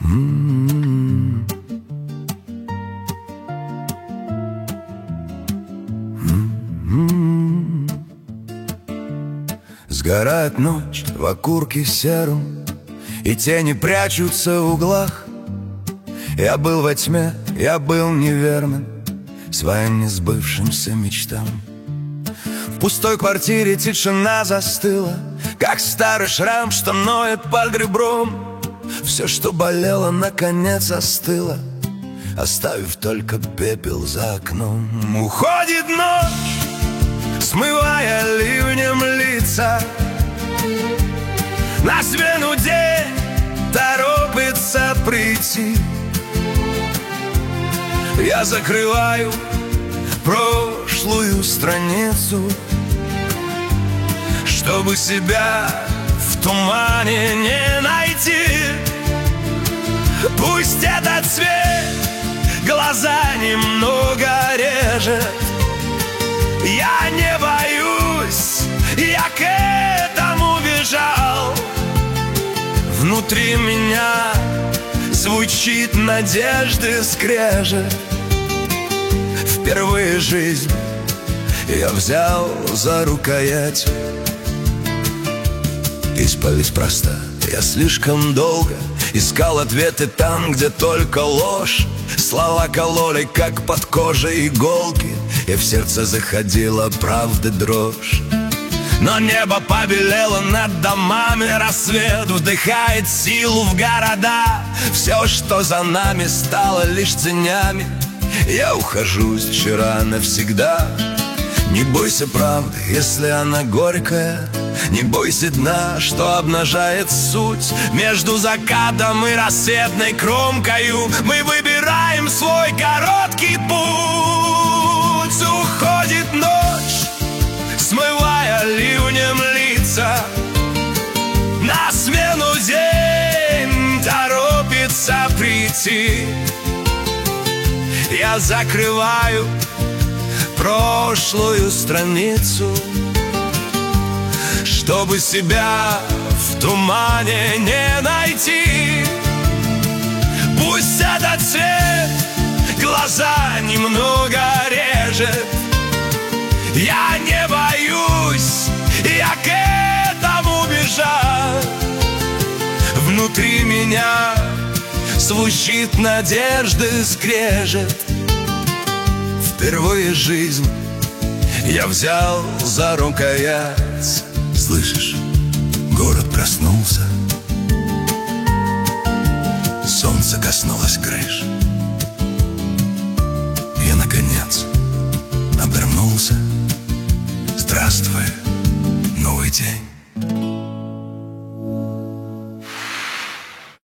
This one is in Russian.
Сгорает ночь в окурке сером, и тени прячутся в углах. Я был во тьме, я был неверным своим несбывшимся мечтам. В пустой квартире тишина застыла, как старый шрам, что ноет под ребром. Все, что болело, наконец остыло, оставив только пепел за окном. Уходит ночь, смывая ливнем лица. На смену день торопится прийти. Я закрываю прошлую страницу, чтобы себя в тумане не найти. Пусть этот цвет глаза немного режет, я не боюсь, я к этому бежал. Внутри меня звучит надежды скрежет. Впервые жизнь я взял за рукоять. Исповедь проста, я слишком долго искал ответы там, где только ложь. Слова кололи, как под кожей иголки, и в сердце заходила правды дрожь. Но небо побелело над домами, рассвет вдыхает силу в города. Все, что за нами, стало лишь тенями. Я ухожу с вчера навсегда. Не бойся правды, если она горькая. Не бойся дна, что обнажает суть. Между закатом и рассветной кромкою мы выбираем свой короткий путь. Уходит ночь, смывая ливнем лица. На смену день торопится прийти. Я закрываю прошлую страницу, чтобы себя в тумане не найти. Пусть этот цвет глаза немного режет, я не боюсь, я к этому бежал. Внутри меня звучит надежды скрежет. Впервые жизнь я взял за рукоять. Слышишь, город проснулся, солнце коснулось крыш. Я, наконец, обернулся. Здравствуй, новый день.